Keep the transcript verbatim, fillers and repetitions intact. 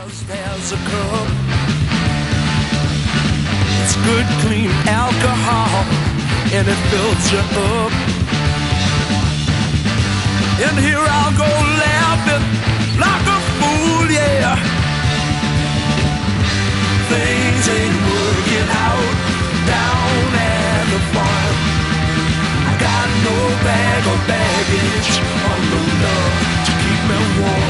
There's a cup. It's good, clean alcohol, and it fills you up. And here I'll go laughing like a fool, yeah. Things ain't working out down at the farm. I got no bag or baggage or no love to keep me warm.